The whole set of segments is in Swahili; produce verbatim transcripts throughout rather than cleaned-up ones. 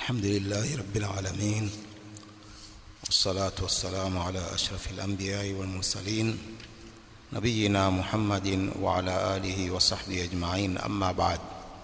الحمد لله رب العالمين، والصلاة والسلام على أشرف الأنبياء والمرسلين نبينا محمد وعلى آله وصحبه أجمعين. أما بعد.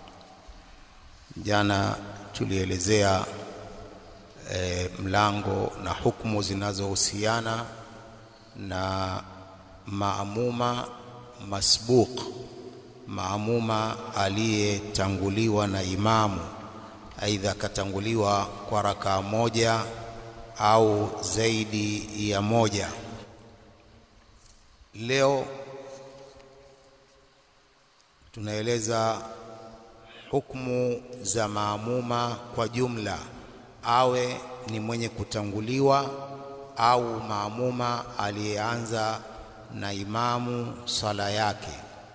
Jana tulielezea e, mlango na hukumu zinazohusiana na maamuma masbuq, maamuma aliyetanguliwa na imamu, aidha katanguliwa kwa rakaa moja au zaidi ya moja. Leo tunaeleza hukumu za maamuma kwa jumla, awe ni mwenye kutanguliwa au maamuma aliyeanza na imamu sala yake.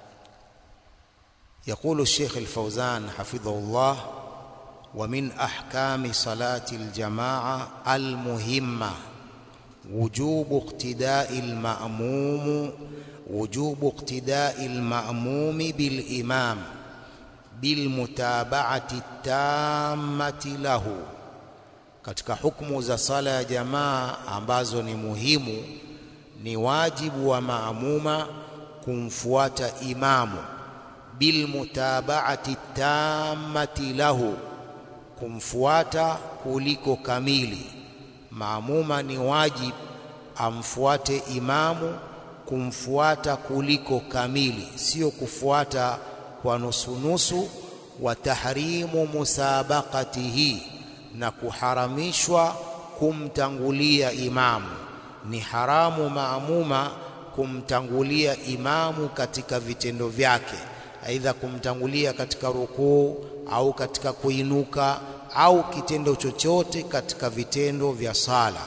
يقول الشيخ الفوزان حفظه الله: ومن أحكام صلاة الجماعة المهمة وجوب اقتداء المأموم وجوب اقتداء المأموم بالإمام بالمتابعة التامة له. Katika hukumu za sala ya jamaa ambazo ni muhimu, ni wajibu wa maamuma kumfuata imamu bilmutaba'ati tammati lahu, kumfuata kuliko kamili. Maamuma ni wajib amfuate imamu kumfuata kuliko kamili, sio kufuata kwa nusu-nusu. Wa tahrimu musabaqatihi, na kuharamishwa kumtangulia imamu. Ni haramu maamuma kumtangulia imamu katika vitendo vyake, aidha kumtangulia katika rukuu au katika kuinuka au kitendo chochote katika vitendo vya sala.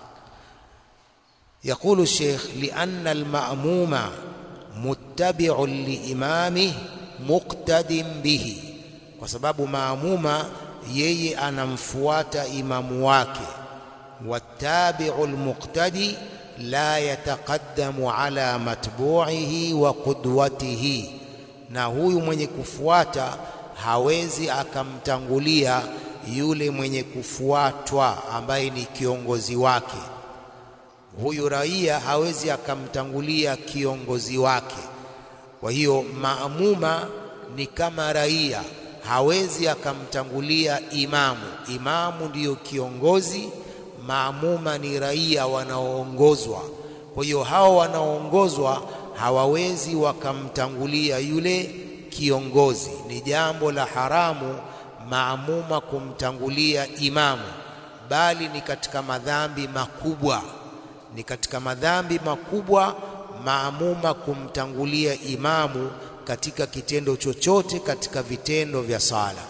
Yakulu Sheikh: lianna alma'muma muttabi'un liimamih muqtadin bihi, kwa sababu maamuma yeye anamfuata imamu wake. Wattabi'u almuqtadi la yataqaddamu ala matbu'ihi wa qudwatihi, na huyu mwenye kufuata hawezi akamtangulia yule mwenye kufuatwa ambaye ni kiongozi wake. Huyu raia hawezi akamtangulia kiongozi wake. Kwa hiyo maamuma ni kama raia, hawezi akamtangulia imamu. Imamu ndiyo kiongozi, maamuma ni raia wanaoongozwa. Kwa hiyo hao wanaoongozwa hawawezi wakamtangulia yule kiongozi. Ni jambo la haramu maamuma kumtangulia imamu, bali ni katika madhambi makubwa. Ni katika madhambi makubwa maamuma kumtangulia imamu katika kitendo chochote katika vitendo vya sala.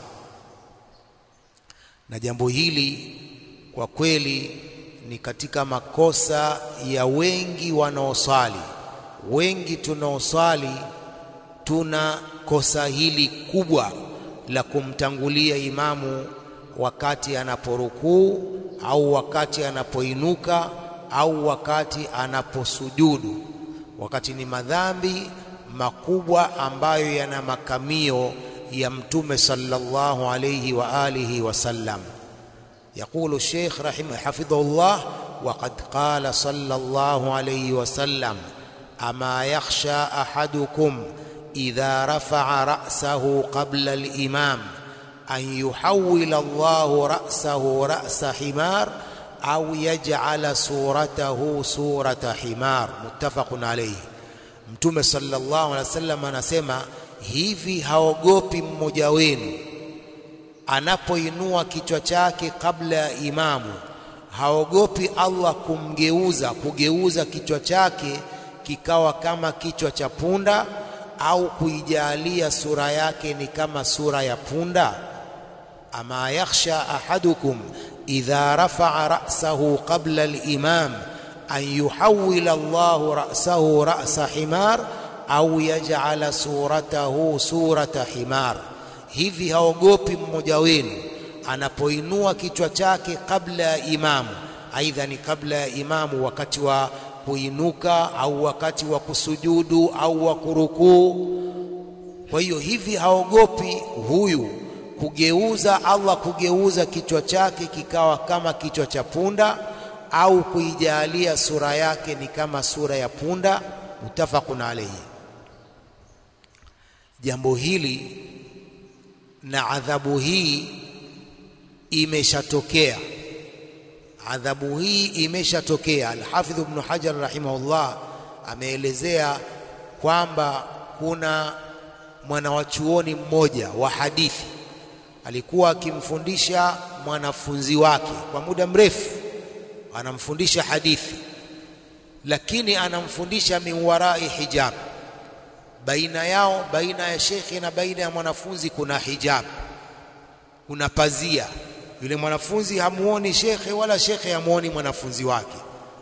Na jambo hili kwa kweli ni katika makosa ya wengi wanaosali. Wengi tunaosali tuna kosa hili kubwa la kumtangulia imamu wakati anaporukuu au wakati anapoinuka au wakati anaposujudu, wakati ni madhambi makubwa ambayo yana makamio ya Mtume sallallahu alayhi wa alihi wasallam. يقول الشيخ رحمه حفظه الله: وقد قال صلى الله عليه وسلم: أما يخشى أحدكم إذا رفع رأسه قبل الإمام أن يحول الله رأسه رأس حمار أو يجعل صورته صورة حمار. متفق عليه. Mtume sallallahu alaihi wasallam anasema, hivi haogopi mmoja wenu anapoinua kichwa chake kabla ya imamu, haogopi Allah kumgeuza kugeuza kichwa chake kikawa kama kichwa cha punda, au kuijalia sura yake ni kama sura ya punda? Ama yakhsha ahadukum idha rafa'a ra'sahu qabla al-imam an yuhawwila Allahu ra'sahu ra'sa himar au yaj'ala suratahu surata himar. Hivi haogopi mmoja wenu anapoinua kichwa chake kabla ya imamu, aidha ni kabla ya imamu wakati wa kuinuka au wakati wa kusujudu au wa kurukuu. Kwa hiyo hivi haogopi huyu kugeuza Allah kugeuza kichwa chake kikawa kama kichwa cha punda au kuijalia sura yake ni kama sura ya punda, mutafaqun alayhi. Jambo hili na adhabu hii imeshatokea, adhabu hii imeshatokea. Al-Hafidh Ibn Hajar rahimahullah ameelezea kwamba kuna mwanawachuoni mmoja wa hadithi alikuwa akimfundisha mwanafunzi wake kwa muda mrefu, anamfundisha hadithi, lakini anamfundisha min warai hijab. Baina yao, baina ya shekhi na baina ya mwanafunzi kuna hijab, kuna pazia. Yule mwanafunzi hamuoni shekhe wala shekhe hamuoni mwanafunzi wake.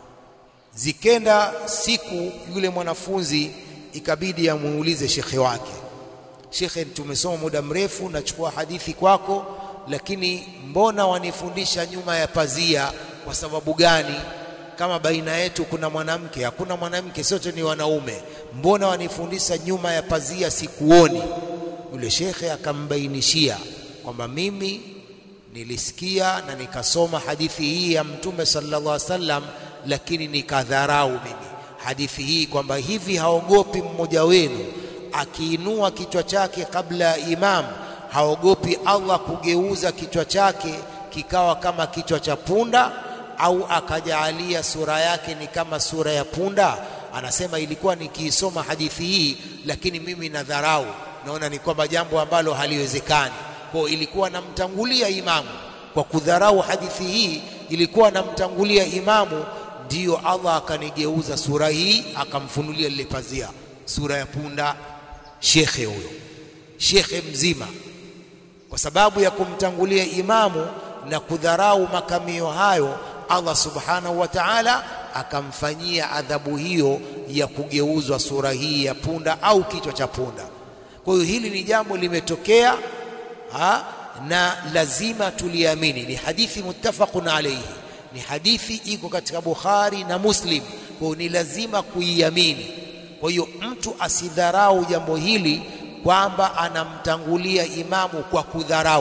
Zikenda siku, yule mwanafunzi ikabidi amuulize shekhe wake, shekhe, tumesoma muda mrefu, nachukua hadithi kwako, lakini mbona wanifundisha nyuma ya pazia? Kwa sababu gani? Kama baina yetu kuna mwanamke, hakuna mwanamke, sote ni wanaume, mbona wanifundisha nyuma ya pazia, sikuoni? Yule shekhe akambainishia kwamba mimi nilisikia na nikasoma hadithi hii ya Mtume sallallahu alaihi wasallam, lakini nikadharau mimi hadithi hii kwamba hivi haogopi mmoja wenu akiinua kichwa chake kabla ya imam, haogopi Allah kugeuza kichwa chake kikawa kama kichwa cha punda au akajaalia sura yake ni kama sura ya punda? Anasema ilikuwa nikiisoma hadithi hii, lakini mimi nadharau, naona ni kwamba jambo ambalo haliwezekani. Kwa ilikuwa namtangulia imamu kwa kudharau hadithi hii, ilikuwa namtangulia imamu, ndiyo Allah akanigeuza sura hii, akamfunulia lile pazia, sura ya punda. Shekhe huyo, shekhe mzima, kwa sababu ya kumtangulia imamu na kudharau makamio hayo, Allah subhanahu wa ta'ala akamfanyia adhabu hiyo ya kugeuzwa sura hii ya punda au kichwa cha punda. Kwa hiyo hili ni jambo limetokea, ha, na lazima tuliamini. Ni hadithi muttafaqun alayhi, ni hadithi iko katika Bukhari na Muslim, kwa ni lazima kuiamini. Kwa hiyo mtu asidharau jambo hili kwamba anamtangulia imamu kwa kudharau,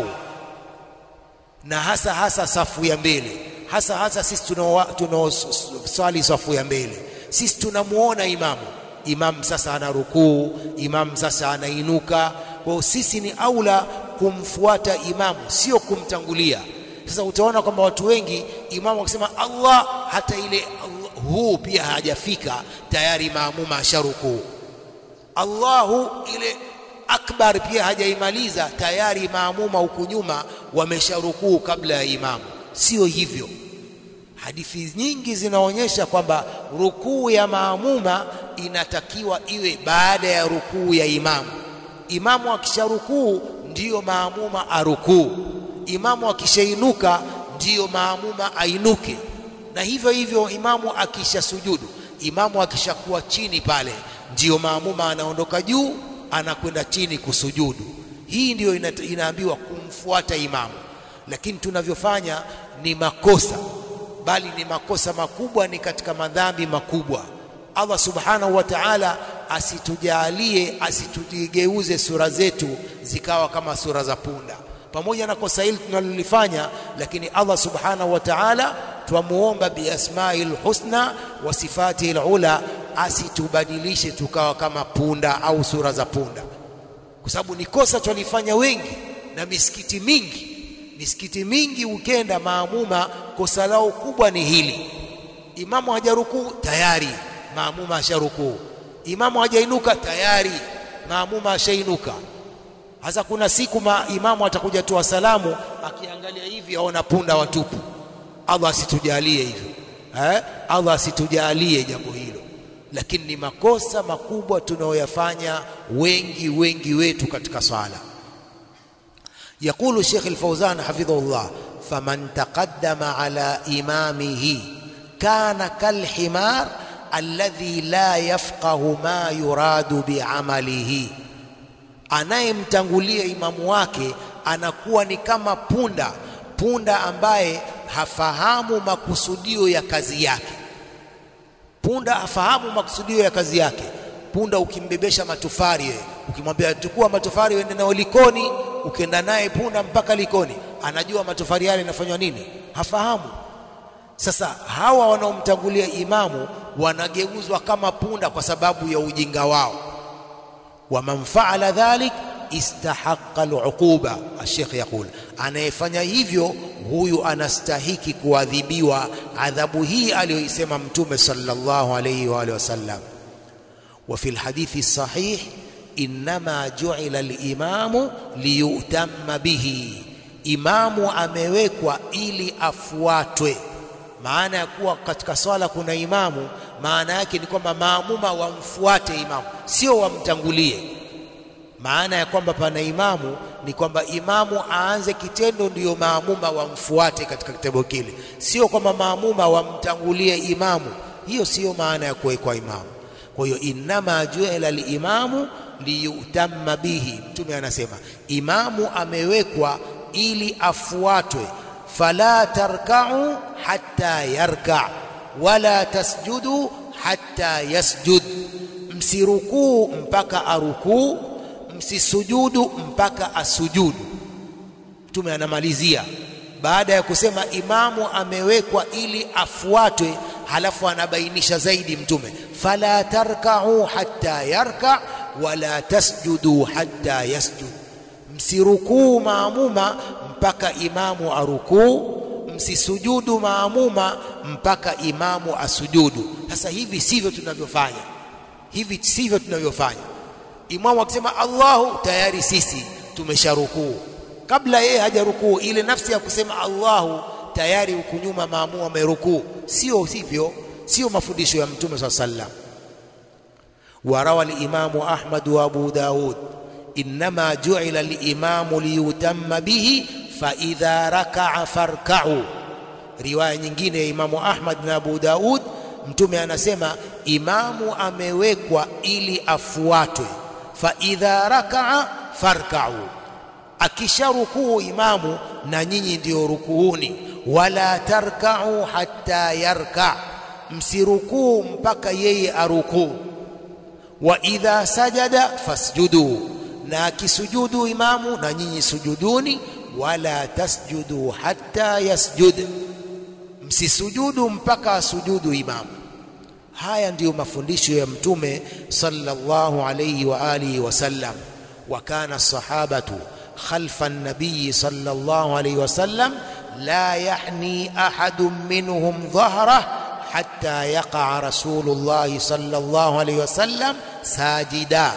na hasa hasa safu ya mbele, hasa hasa sisi tunaoswali safu ya mbele, sisi tunamuona imamu, imamu sasa ana rukuu, imamu sasa anainuka. Kwa hiyo sisi ni aula kumfuata imamu, sio kumtangulia. Sasa utaona kwamba watu wengi imamu akisema Allah, hata ile Allah, huu pia hajafika tayari maamuma asharuku. Allahu ile akbar pia hajaimaliza tayari maamuma huku nyuma wamesharukuu kabla ya imamu. Sio hivyo. Hadithi nyingi zinaonyesha kwamba rukuu ya maamuma inatakiwa iwe baada ya rukuu ya imamu. Imamu akisharukuu ndiyo maamuma arukuu, imamu akishainuka ndiyo maamuma ainuke, na hivyo hivyo imamu akisha sujudu, imamu akishakuwa chini pale, ndiyo maamuma anaondoka juu anakwenda chini kusujudu. Hii ndiyo ina, inaambiwa kumfuata imamu. Lakini tunavyofanya ni makosa, bali ni makosa makubwa, ni katika madhambi makubwa. Allah subhanahu wa ta'ala asitujalie, asitugeuze sura zetu zikawa kama sura za punda. Pamoja na kosa hili tunalolifanya, lakini Allah subhanahu wa ta'ala twamuomba bi asma'il husna wa sifatil ula asitubadilishe tukawa kama punda au sura za punda, kwa sababu ni kosa tulifanya wengi. Na misikiti mingi, misikiti mingi ukenda maamuma, kosa lao kubwa ni hili: imamu hajarukuu tayari maamuma asharukuu, imamu hajainuka tayari maamuma ashainuka. Hasa kuna siku ma imamu atakuja toa salamu, akiangalia hivi aona punda watupu. Allah asitujalie hivyo, eh? Allah asitujalie jambo hilo. Lakini ni makosa makubwa tunayoyafanya wengi wengi wetu katika swala. Yakulu Sheikh Al-Fawzan hafidhahullah, faman taqaddama ala imamihi kana kalhimar alladhi la yafqahu ma yuradu bi'amalihi. Anayemtangulia imamu wake anakuwa ni kama punda, punda ambaye hafahamu makusudio ya kazi yake. Punda hafahamu makusudio ya kazi yake. Punda ukimbebesha matofari, ukimwambia chukua matofari uende nao Likoni, ukienda naye punda mpaka Likoni, anajua matofali yale yanafanywa nini? Hafahamu. Sasa hawa wanaomtangulia imamu wanageuzwa kama punda kwa sababu ya ujinga wao. Wa man fa'ala dhalik istahaqqa al-uquba. Sheikh yakul, anayefanya hivyo huyu anastahiki kuadhibiwa adhabu hii aliyoisema Mtume sallallahu alayhi wa alihi wasallam. Wa fil hadithi sahih innama ju'ila al-imamu liyutamma bihi, imamu amewekwa ili afuatwe. Maana ya kuwa katika swala kuna imamu, maana yake ni kwamba maamuma wamfuate imamu, sio wamtangulie. Maana ya kwamba pana imamu ni kwamba imamu aanze kitendo ndiyo maamuma wamfuate katika kitendo kile, sio kwamba maamuma wamtangulie imamu. Hiyo sio maana ya kuwekwa imamu. Kwa hiyo innama ju'ila al-imamu liyutamma bihi, Mtume anasema imamu amewekwa ili afuatwe. Fala tarka'u hatta yarka' wala tasjudu hatta yasjud, msirukuu mpaka arukuu, msisujudu mpaka asujudu. Mtume anamalizia baada ya kusema imamu amewekwa ili afuatwe, halafu anabainisha zaidi Mtume, fala tarka'u hatta yarka' wala tasjudu hatta yasjud, msirukuu maamuma mpaka imamu arukuu, msisujudu maamuma mpaka imamu asujudu. Sasa hivi sivyo tunavyofanya, hivi sivyo tunavyofanya. Imamu akisema Allahu, tayari sisi tumesharukuu kabla yeye hajarukuu. Ile nafsi ya kusema Allahu tayari huku nyuma maamuma wamerukuu. Sio sivyo, sio mafundisho ya Mtume sallallahu alayhi wasallam. Warawa al-Imamu Ahmad wa Abu Daud innama ju'ila al-imamu liyutamma bihi fa idha raka'a farka'u. Riwaya nyingine ya Imamu Ahmad na Abu Daud, Mtume anasema imamu amewekwa ili afuatwe, fa idha raka'a farka'u, akisharukuu imamu na nyinyi ndio rukuuni. Wala tarka'u hatta yarka', msirukuu mpaka yeye arukuu. Wa idha sajada fasjudu, na akisujudu imamu na nyinyi sujuduni. Wala tasjudu hatta yasjud, msisujudu mpaka asujudu imamu. Haya ndiyo mafundisho ya Mtume sallallahu alayhi wa alihi wasallam. Wa kana sahabatu khalfa an-nabiy sallallahu alayhi wasallam la yahni ahadun minhum dhahra hatta yaqa Rasulullah sallallahu alayhi wasallam sajida.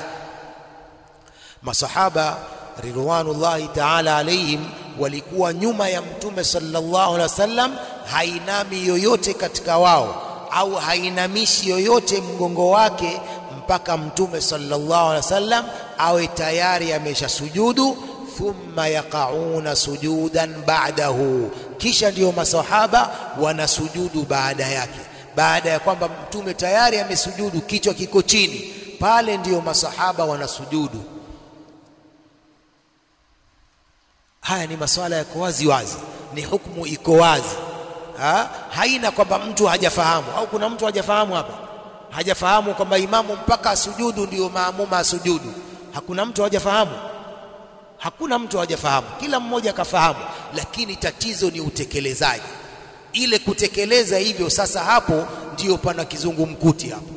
Masahaba ridwanullahi ta'ala alayhim walikuwa nyuma ya Mtume sallallahu alayhi wasallam, hainami yoyote katika wao au hainamishi yoyote mgongo wake mpaka Mtume sallallahu alayhi wasallam awe tayari ameshasujudu. Thumma yaqauna sujudan ba'dahu, kisha ndiyo masahaba wanasujudu baada yake. Baada ya kwamba Mtume tayari amesujudu, kichwa kiko chini, pale ndiyo masahaba wanasujudu. Haya ni maswala yako wazi wazi, ni hukumu iko wazi. Ha? Haina kwamba mtu hajafahamu au kuna mtu hajafahamu hapa, hajafahamu kwamba imamu mpaka asujudu ndio maamuma asujudu. Hakuna mtu hajafahamu, hakuna mtu hajafahamu, kila mmoja kafahamu, lakini tatizo ni utekelezaji. Ile kutekeleza hivyo, sasa hapo ndio pana kizungumkuti. Hapo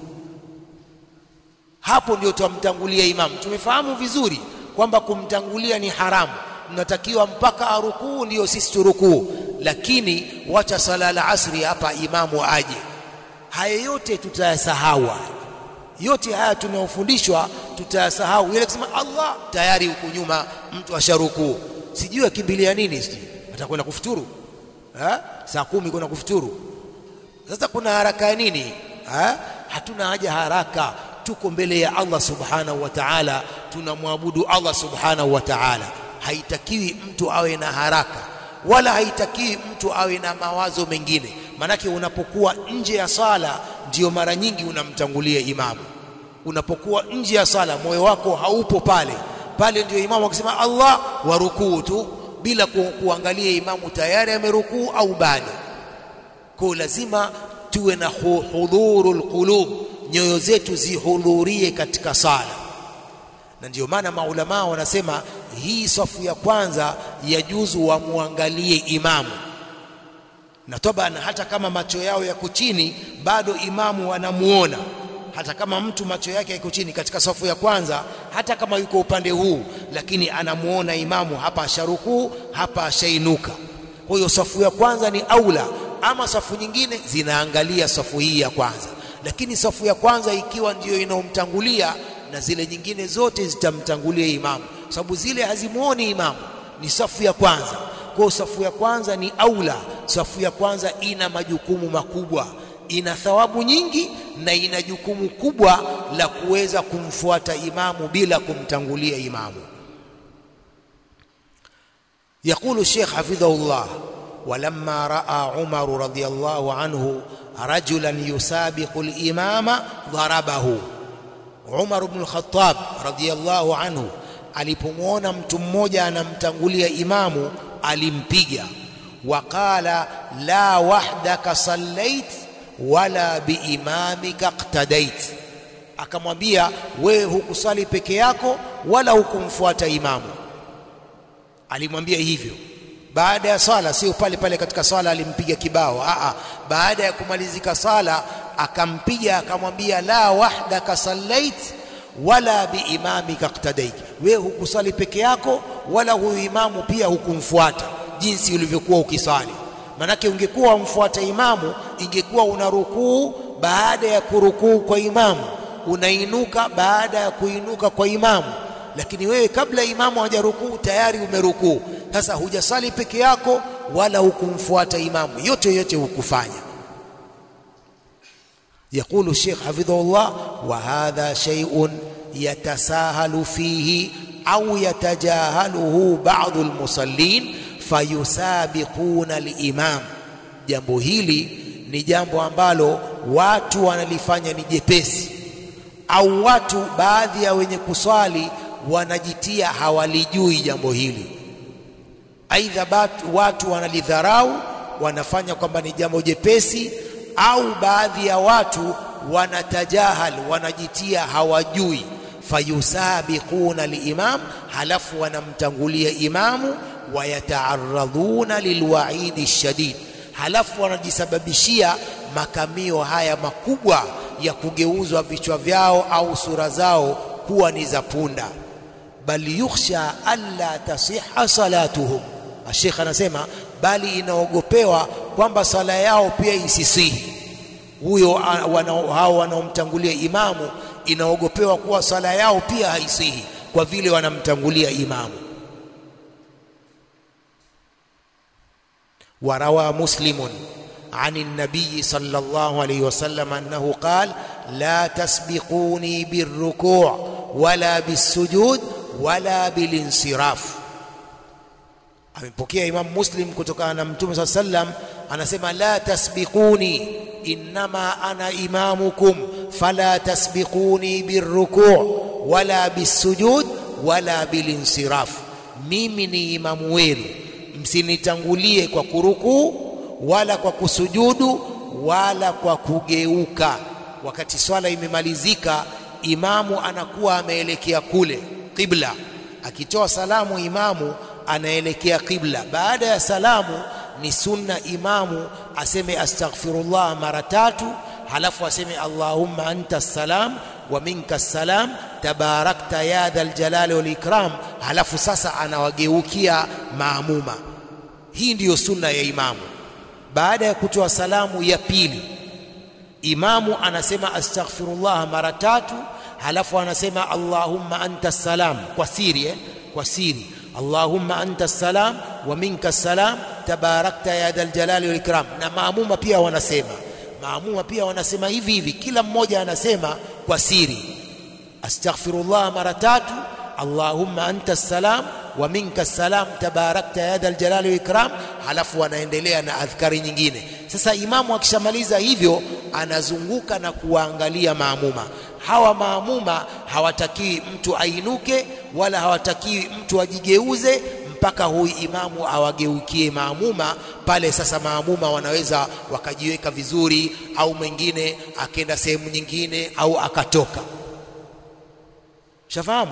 hapo ndio tumtangulia imamu. Tumefahamu vizuri kwamba kumtangulia ni haramu, tunatakiwa mpaka arukuu ndio sisi turukuu, lakini wacha sala al-asri hapa imamu aje. Haya yote tutayasahau, yote haya tunayofundishwa tutayasahau. Ile kusema Allah tayari huko nyuma mtu asharukuu, sijui akimbilia nini, sijui atakwenda kufuturu ha? Saa kumi kuna kufuturu. Sasa kuna haraka ya nini ha? Hatuna haja haraka, tuko mbele ya Allah subhanahu wa ta'ala, tunamwabudu Allah subhanahu wa ta'ala. Haitakiwi mtu awe na haraka, wala haitakiwi mtu awe na mawazo mengine. Manake unapokuwa nje ya sala ndio mara nyingi unamtangulia imamu. Unapokuwa nje ya sala moyo wako haupo pale pale, ndio imamu akisema Allah warukuu tu bila ku, kuangalia imamu tayari amerukuu au bado. Kwa lazima tuwe na hudhurul qulub, nyoyo zetu zihudhurie katika sala. Na ndio maana maulama wanasema hii safu ya kwanza yajuzu wamuangalie imamu, na toba hata kama macho yao yako chini bado imamu anamuona. Hata kama mtu macho yake yako chini katika safu ya kwanza, hata kama yuko upande huu, lakini anamuona imamu hapa asharukuu, hapa ashainuka. Kwa hiyo safu ya kwanza ni aula, ama safu nyingine zinaangalia safu hii ya kwanza. Lakini safu ya kwanza ikiwa ndiyo inaomtangulia, na zile nyingine zote zitamtangulia imamu, sababu zile hazimuoni imamu, ni safu ya kwanza. Kwa safu ya kwanza ni aula. Safu ya kwanza ina majukumu makubwa, ina thawabu nyingi, na ina jukumu kubwa la kuweza kumfuata imamu bila kumtangulia imamu. يقول الشيخ حفظه الله: ولما رأى عمر رضي الله عنه رجلا يسابق الإمام ضربه. Umar ibn al-Khattab radhiyallahu anhu alipomuona mtu mmoja anamtangulia imamu alimpiga. Waqala la wahdaka sallait wala biimamika iqtadait, akamwambia wewe hukusali peke yako wala hukumfuata imamu. Alimwambia hivyo baada ya sala, sio pale pale katika sala alimpiga kibao. Aa, baada ya kumalizika sala akampiga, akamwambia la wahdaka sallait wala biimamika iqtadait, wewe hukusali peke yako wala huyu imamu pia hukumfuata jinsi ulivyokuwa ukisali. Manake ungekuwa umfuata imamu, ingekuwa una rukuu, baada ya kurukuu kwa imamu unainuka, baada ya kuinuka kwa imamu. Lakini wewe kabla imamu hajarukuu tayari umerukuu. Sasa hujasali peke yako wala hukumfuata imamu, yote yote hukufanya. يقول الشيخ حفظه الله: وهذا شيء يتساهل فيه أو يتجاهله بعض المصلين فيسابقون الإمام. jambo hili ni jambo ambalo watu wanalifanya ni jepesi, au watu baadhi ya wenye kuswali wanajitia hawalijui jambo hili. Aidha watu wanalidharau, wanafanya kwamba ni jambo jepesi, au baadhi ya watu wanatajahal, wanajitia hawajui. Fayusabiquna liimam, halafu wanamtangulia imamu. Wayata'arraduna lilwa'idi shadid, halafu wanajisababishia makamio haya makubwa ya kugeuzwa vichwa vyao au sura zao kuwa ni za punda. Bal yukhsha alla tasihha salatuhum. Sheikh anasema bali inaogopewa kwamba sala yao pia isisihi. Huyo hao wanaomtangulia imamu inaogopewa kuwa sala yao pia haisihi kwa vile wanamtangulia imamu. وروى مسلم عن النبي صلى الله عليه وسلم أنه قال: لا تسبقوني بالركوع ولا بالسجود ولا بالانصراف. amepokea Imam Muslim kutokana na Mtume صلى الله عليه وسلم anasema: la tasbiquni innama ana imamukum fala tasbiquni birruku' wala bisujud wala bilinsiraf, mimi ni imamu wenu, msinitangulie kwa kurukuu wala kwa kusujudu wala kwa kugeuka. Wakati swala imemalizika, imamu anakuwa ameelekea kule qibla, akitoa salamu imamu anaelekea qibla. Baada ya salamu ni sunna imamu aseme astaghfirullah mara tatu, halafu aseme Allahumma anta salam wa minka salam tabarakta ya dhal jalali wal ikram, halafu sasa anawageukia maamuma. Hii ndiyo sunna ya imamu. Baada ya kutoa salamu ya pili, imamu anasema astaghfirullah mara tatu, halafu anasema Allahumma anta salam kwa siri eh? kwa siri Allahumma anta salam wa minka salam tabarakta ya dhal jalali wal ikram. Na maamuma pia wanasema maamuma pia wanasema hivi hivi, kila mmoja anasema kwa siri astaghfirullah mara tatu, Allahumma anta salam wa minka salam tabarakta ya dhal jalali wal ikram, halafu wanaendelea na adhkari nyingine. Sasa imamu akishamaliza hivyo anazunguka na kuangalia maamuma. Hawa maamuma hawatakiwi mtu ainuke wala hawatakiwi mtu ajigeuze mpaka huyu imamu awageukie maamuma. Pale sasa maamuma wanaweza wakajiweka vizuri, au mwingine akenda sehemu nyingine au akatoka. Shafahamu?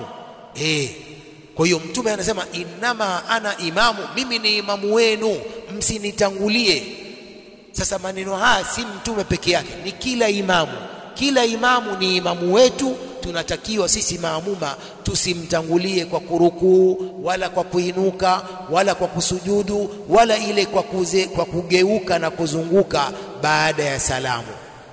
eh. Kwa hiyo Mtume anasema innama ana imamu, mimi ni imamu wenu, msinitangulie. Sasa maneno haya si Mtume peke yake, ni kila imamu. Kila imamu ni imamu wetu. Tunatakiwa sisi maamuma tusimtangulie kwa kurukuu wala kwa kuinuka wala kwa kusujudu wala ile kwa, kuze, kwa kugeuka na kuzunguka baada ya salamu.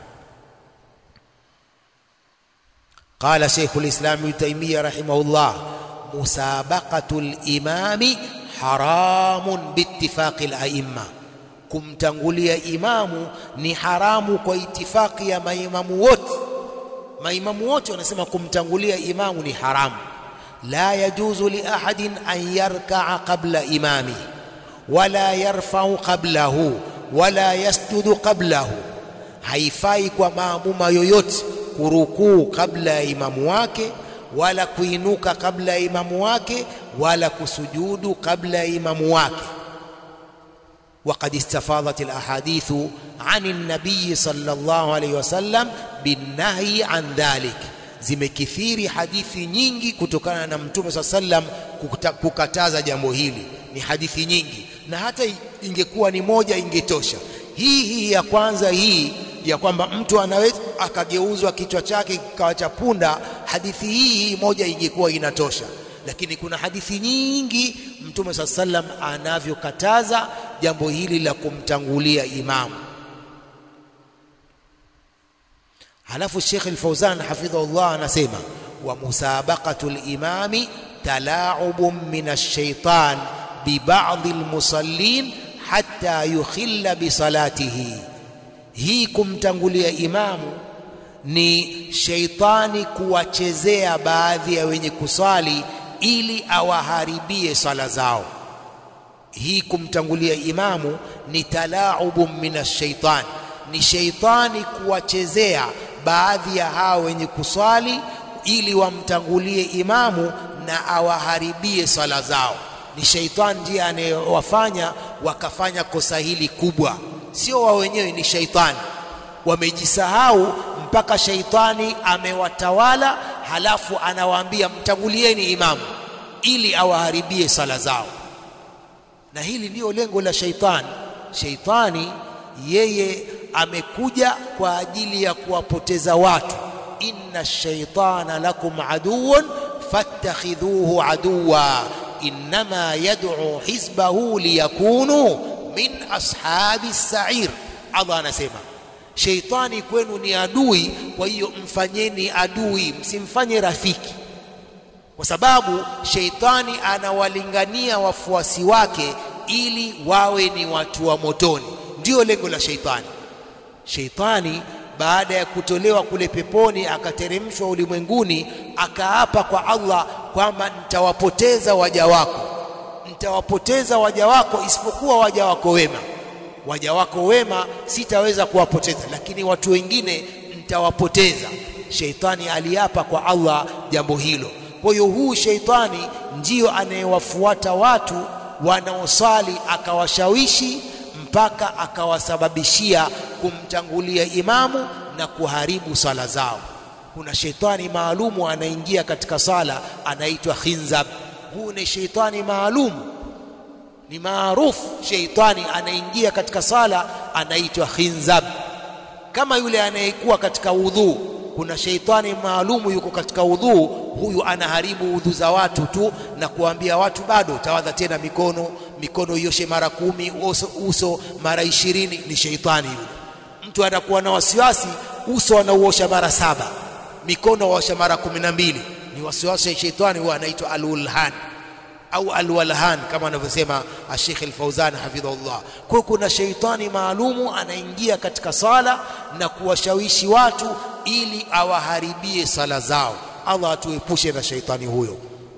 Qala Sheikhul Islam Ibn Taymiyyah rahimahullah, musabaqatul imami haramun biittifaqil aimma, kumtangulia imamu ni haramu kwa itifaki ya maimamu wote. Maimamu wote wanasema kumtangulia imamu ni haramu. La yajuzu li ahadin an yarka'a qabla imami wala yarfa'u qablahu wala yasjudu qablahu, haifai kwa maamuma yoyote kurukuu kabla ya imamu wake wala kuinuka kabla ya imamu wake wala kusujudu kabla ya imamu wake. وقد استفاضت الأحاديث عن النبي صلى الله عليه وسلم بالنهي عن ذلك. Zimekithiri hadithi nyingi kutokana na Mtume صلى الله عليه وسلم kukataza jambo hili. Ni hadithi nyingi, na hata ingekuwa ni moja ingetosha. Hii hii ya kwanza hii ya kwamba mtu anaweza akageuzwa kichwa chake kikawa cha punda, hadithi hii hii moja ingekuwa inatosha. Lakini kuna hadithi nyingi Mtume صلى الله عليه وسلم anavyokataza jambo hili la kumtangulia imamu. Halafu Sheikh Al-Fawzan hafidhahullah anasema, wa musabaqatul imami talaubun min ash-shaytan bi ba'd al-musallin hatta yukhilla bi salatihi. Hii kumtangulia imamu ni sheitani kuwachezea baadhi ya wenye kusali ili awaharibie sala zao. Hii kumtangulia imamu ni talaubun minash shaitan, ni sheitani kuwachezea baadhi ya hao wenye kusali ili wamtangulie imamu na awaharibie sala zao. Ni sheitani ndiye anayewafanya wakafanya kosa hili kubwa, sio wao wenyewe, ni sheitani. Wamejisahau mpaka sheitani amewatawala, halafu anawaambia mtangulieni imamu ili awaharibie sala zao. Na hili ndio lengo la sheitani. Sheitani yeye amekuja kwa ajili ya kuwapoteza watu. Inna shaitana lakum aduwwan fattakhidhuhu aduwa innama yad'u hizbahu liyakunu min ashabi as-sa'ir. Allah anasema sheitani kwenu ni adui, kwa hiyo mfanyeni adui, msimfanye rafiki, kwa sababu sheitani anawalingania wafuasi wake ili wawe ni watu wa motoni. Ndio lengo la sheitani. Sheitani baada ya kutolewa kule peponi akateremshwa ulimwenguni, akaapa kwa Allah kwamba nitawapoteza waja wako, nitawapoteza waja wako isipokuwa waja wako wema. Waja wako wema sitaweza kuwapoteza, lakini watu wengine nitawapoteza. Sheitani aliapa kwa Allah jambo hilo. Kwa hiyo huu sheitani ndio anayewafuata watu wanaosali, akawashawishi mpaka akawasababishia kumtangulia imamu na kuharibu sala zao. Kuna sheitani maalumu anaingia katika sala, anaitwa khinzab. Huu ni sheitani maalumu, ni maarufu. Sheitani anaingia katika sala anaitwa khinzab. Kama yule anayekuwa katika udhu, kuna sheitani maalumu yuko katika udhu, huyu anaharibu udhu za watu tu na kuambia watu bado tawadha tena mikono, mikono ioshe mara kumi, uso, uso mara ishirini. Ni sheitani yule. Mtu anakuwa na wasiwasi, uso anauosha mara saba, mikono waosha mara kumi na mbili. Ni wasiwasi sheitani, huwa anaitwa al-ulhan au al-walhan kama anavyosema Sheikh Al-Fawzan hafidhahullah. Kwa kuna sheitani maalumu anaingia katika sala na kuwashawishi watu ili awaharibie sala zao. Allah atuepushe na sheitani huyo.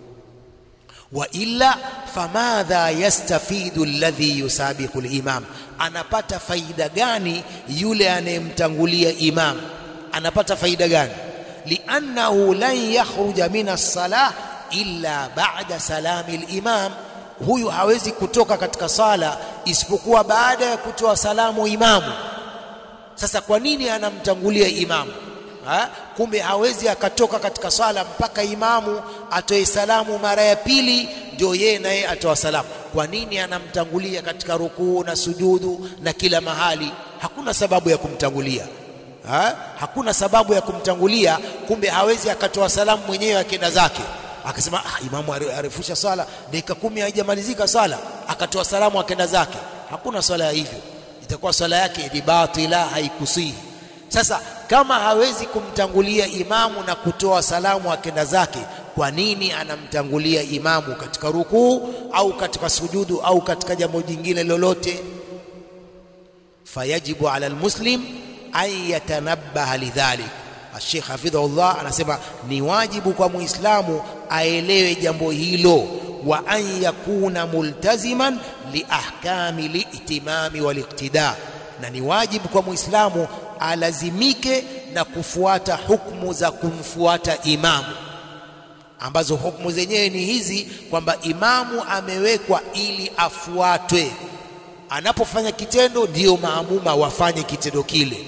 Wa illa famadha yastafidu alladhi yusabiqu al-imam, anapata faida gani yule anayemtangulia imam? Anapata faida gani? Liannahu lan yakhruja min as-salah illa ba'da salami al-imam, huyu hawezi kutoka katika sala isipokuwa baada ya kutoa salamu imamu. Sasa kwa nini anamtangulia imamu? ha? Kumbe hawezi akatoka katika swala mpaka imamu atoe salamu mara ya pili ndio yeye naye atoa salamu. Kwa nini anamtangulia katika rukuu na sujudu na kila mahali? Hakuna sababu ya kumtangulia. Ha? Hakuna sababu ya kumtangulia. Kumbe hawezi akatoa salamu mwenyewe akenda zake akasema ah, imamu arefusha sala dakika kumi haijamalizika sala akatoa salamu akenda zake. Hakuna swala ya hivyo, itakuwa swala yake ni batila, haikusihi. Sasa kama hawezi kumtangulia imamu na kutoa salamu akenda zake, kwa nini anamtangulia imamu katika rukuu au katika sujudu au katika jambo jingine lolote? Fayajibu ala almuslim an yatanabbaha lidhalik. Sheikh hafidhahullah anasema ni wajibu kwa muislamu aelewe jambo hilo, wa an yakuna multaziman li ahkami liitimami wal iqtida, na ni wajibu kwa muislamu alazimike na kufuata hukumu za kumfuata imamu, ambazo hukumu zenyewe ni hizi kwamba imamu amewekwa ili afuatwe. Anapofanya kitendo ndio maamuma wafanye kitendo kile.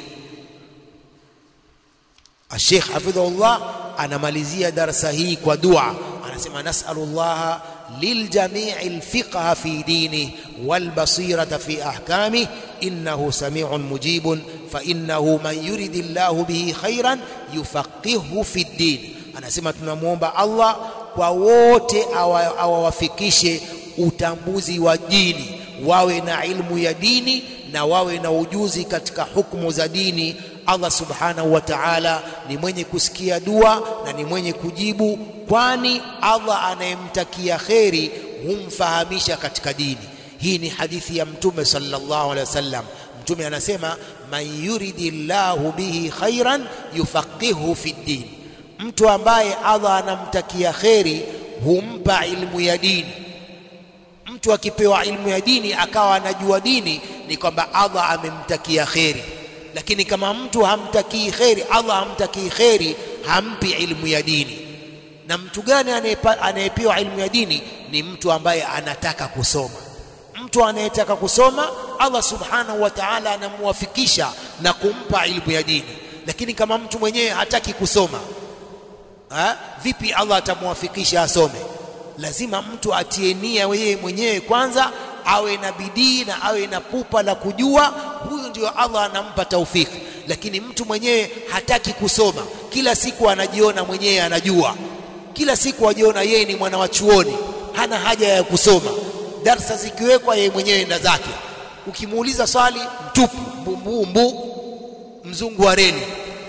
Sheikh hafidhahullah anamalizia darasa hii kwa dua, anasema nas'alullah liljami'i alfiqha fi dini wal basirata fi ahkami innahu sami'un mujibun fa innahu man yuridillahu bihi khairan yufaqihuhu fi din. Anasema tunamuomba Allah kwa wote awawafikishe utambuzi wa dini, wawe na ilmu ya dini na wawe na ujuzi katika hukumu za dini. Allah subhanahu wa ta'ala ni mwenye kusikia dua na ni mwenye kujibu, kwani Allah anayemtakia kheri humfahamisha katika dini. Hii ni hadithi ya Mtume sallallahu alaihi wasallam. Mtume anasema man yuridillahu bihi khairan yufaqihuhu fi din, mtu ambaye Allah anamtakia kheri humpa ilmu ya dini. Mtu akipewa ilmu ya dini akawa anajua dini ni kwamba Allah amemtakia kheri. Lakini kama mtu hamtakii kheri, Allah hamtakii kheri, hampi ilmu ya dini. Na mtu gani anayepewa ilmu ya dini? Ni mtu ambaye anataka kusoma. Mtu anayetaka kusoma, Allah subhanahu wa ta'ala anamuwafikisha na kumpa ilmu ya dini. Lakini kama mtu mwenyewe hataki kusoma, ha? Vipi Allah atamuwafikisha asome? Lazima mtu atie nia yeye mwenyewe kwanza, awe na bidii na awe na pupa la kujua, huyu ndio Allah anampa taufiki. Lakini mtu mwenyewe hataki kusoma, kila siku anajiona mwenyewe anajua, kila siku ajiona yeye ni mwana wa chuoni, hana haja ya kusoma. Darasa zikiwekwa yeye mwenyewe enda zake, ukimuuliza swali mtupu, mbumbumbu, mzungu wa reli.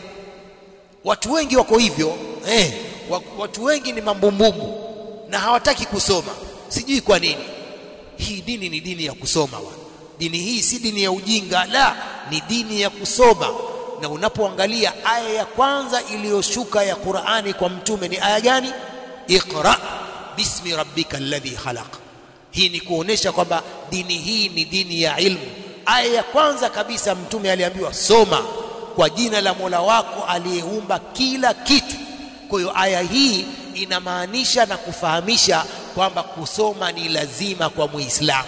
Watu wengi wako hivyo eh, watu wengi ni mambumbumbu na hawataki kusoma, sijui kwa nini. Hii dini ni dini ya kusoma wa. Dini hii si dini ya ujinga, la, ni dini ya kusoma. Na unapoangalia aya ya kwanza iliyoshuka ya Qur'ani kwa mtume ni aya gani? Iqra bismi rabbika alladhi khalaq. Hii ni kuonesha kwamba dini hii ni dini ya ilmu. Aya ya kwanza kabisa mtume aliambiwa soma kwa jina la Mola wako aliyeumba kila kitu. Kwa hiyo aya hii inamaanisha na kufahamisha kwamba kusoma ni lazima kwa Muislamu.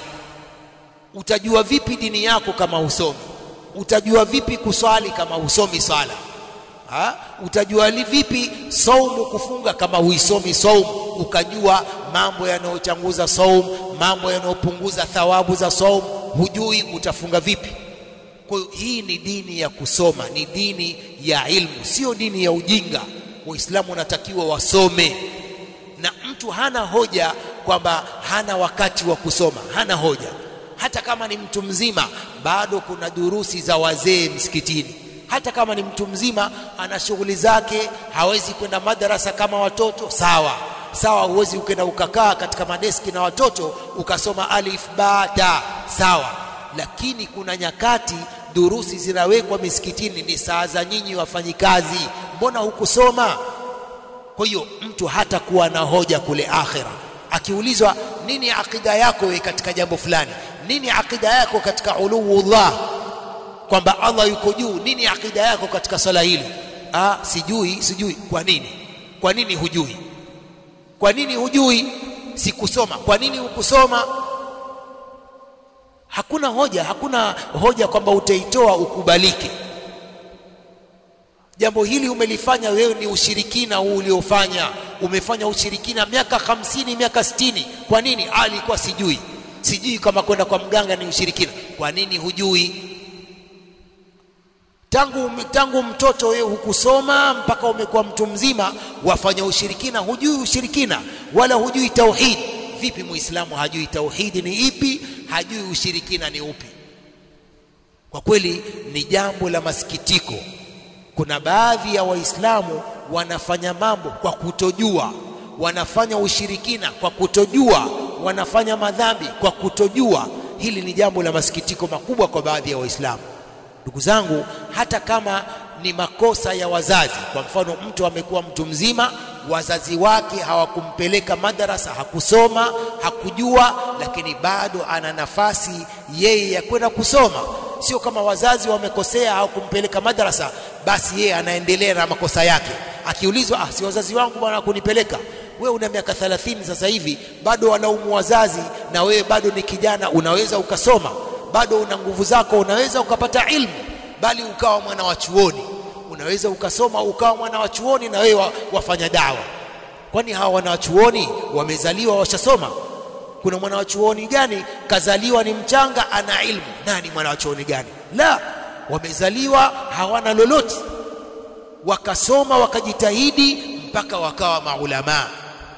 Utajua vipi dini yako kama usomi? Utajua vipi kuswali kama usomi sala? Ha? Utajua vipi saumu kufunga kama uisomi saumu? Ukajua mambo yanayochanguza saumu, mambo yanayopunguza thawabu za saumu, hujui utafunga vipi? Kwa hiyo hii ni dini ya kusoma, ni dini ya ilmu, sio dini ya ujinga. Waislamu wanatakiwa wasome. Na mtu hana hoja kwamba hana wakati wa kusoma, hana hoja. Hata kama ni mtu mzima, bado kuna durusi za wazee msikitini. Hata kama ni mtu mzima ana shughuli zake, hawezi kwenda madrasa kama watoto, sawa sawa. Huwezi ukenda ukakaa katika madeski na watoto ukasoma alif ba ta, sawa. Lakini kuna nyakati durusi zinawekwa misikitini, ni saa za nyinyi wafanyikazi, mbona hukusoma? Kwa hiyo mtu hata kuwa na hoja kule akhira. Akiulizwa nini akida yako we katika jambo fulani, nini akida yako katika uluwullah, kwamba Allah yuko juu, nini akida yako katika swala hili? Ah, sijui, sijui. Kwa nini? Kwa nini hujui? Kwa nini hujui? Sikusoma. Kwa nini hukusoma? Hakuna hoja, hakuna hoja kwamba utaitoa ukubalike. jambo hili umelifanya wewe, ni ushirikina huu uliofanya. Umefanya ushirikina miaka hamsini, miaka sitini. Kwa nini? Alikuwa sijui sijui kama kwenda kwa mganga ni ushirikina. Kwa nini hujui? Tangu tangu mtoto wewe hukusoma mpaka umekuwa mtu mzima, wafanya ushirikina, hujui ushirikina wala hujui tauhid. Vipi muislamu hajui tauhidi ni ipi, hajui ushirikina ni upi? Kwa kweli ni jambo la masikitiko. Kuna baadhi ya waislamu wanafanya mambo kwa kutojua, wanafanya ushirikina kwa kutojua, wanafanya madhambi kwa kutojua. Hili ni jambo la masikitiko makubwa kwa baadhi ya waislamu. Ndugu zangu, hata kama ni makosa ya wazazi, kwa mfano mtu amekuwa mtu mzima, wazazi wake hawakumpeleka madrasa, hakusoma, hakujua, lakini bado ana nafasi yeye ya kwenda kusoma. Sio kama wazazi wamekosea, hawakumpeleka madrasa, basi yeye anaendelea na makosa yake. Akiulizwa, ah, si wazazi wangu bwana kunipeleka. Wewe una miaka thelathini sasa hivi, bado wanaumu wazazi, na wewe bado ni kijana, unaweza ukasoma, bado una nguvu zako, unaweza ukapata ilmu, bali ukawa mwana wa chuoni. Unaweza ukasoma ukawa mwana wa chuoni na wewe wafanya dawa. Kwani hawa wana wa chuoni wamezaliwa washasoma? Kuna mwana wa chuoni gani kazaliwa ni mchanga ana ilmu? Nani mwana wa chuoni gani? La, wamezaliwa hawana lolote, wakasoma wakajitahidi mpaka wakawa maulama.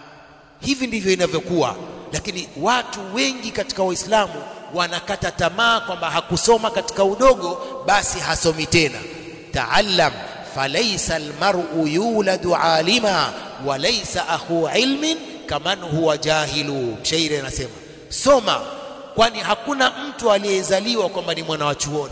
Hivi ndivyo inavyokuwa. Lakini watu wengi katika Waislamu wanakata tamaa kwamba hakusoma katika udogo basi hasomi tena. Taallam falaysa almar'u yuladu alima wa laysa akhu ilmin kaman huwa jahilu. Mshairi anasema soma, kwani hakuna mtu aliyezaliwa kwamba ni mwana wa chuoni.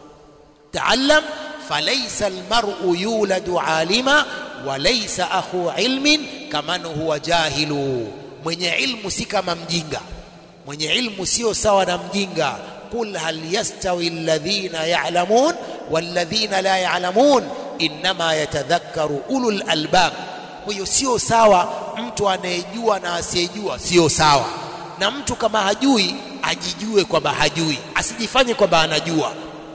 Taallam falaysa almar'u yuladu alima wa laysa akhu ilmin kaman huwa jahilu. Mwenye ilmu si kama mjinga, mwenye ilmu sio sawa na mjinga. Qul hal yastawi alladhina ya'lamun walladhina la ya'lamun inma yatadhakkaru ulul albab. Kwa hiyo sio sawa mtu anayejua na asiyejua, sio sawa. Na mtu kama hajui ajijue kwamba hajui, asijifanye kwamba anajua.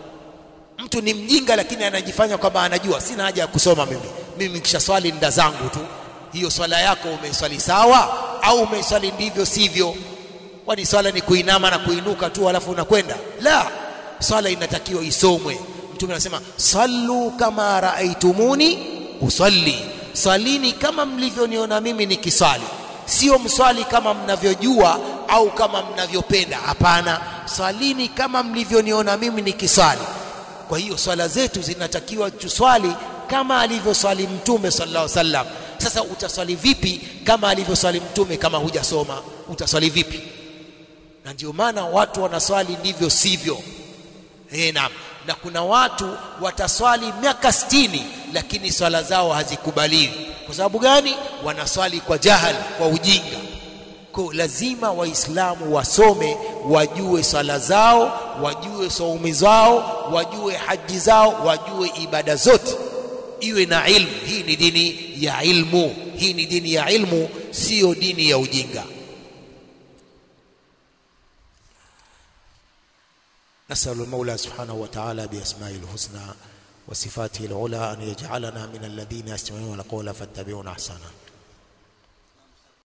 Mtu ni mjinga lakini anajifanya kwamba anajua. Sina haja ya kusoma mimi, mimi kisha swali nda zangu tu. Hiyo swala yako umeswali sawa au umeswali ndivyo sivyo? Kwani swala ni kuinama na kuinuka tu alafu unakwenda? La, swala inatakiwa isomwe. Mtume anasema sallu kama raaitumuni usalli, salini kama mlivyoniona mimi nikiswali. Sio mswali kama mnavyojua au kama mnavyopenda, hapana, swalini kama mlivyoniona mimi nikiswali. Kwa hiyo swala zetu zinatakiwa tuswali kama alivyoswali Mtume sallallahu alaihi wasallam. Sasa utaswali vipi kama alivyoswali Mtume kama hujasoma? Utaswali vipi? Na ndio maana watu wanaswali ndivyo sivyo. Eh, naam. Na kuna watu wataswali miaka sitini lakini swala zao hazikubaliwi. Kwa sababu gani? Wanaswali kwa jahali, kwa ujinga. Kwa lazima waislamu wasome, wajue swala zao, wajue saumu zao, wajue haji zao, wajue ibada zote, iwe na ilmu. Hii ni dini ya ilmu, hii ni dini ya ilmu, sio dini ya ujinga. نسأل المولى سبحانه وتعالى بأسمائه الحسنى وصفاته العلى أن يجعلنا من الذين يستمعون القول فاتبعون أحسنه.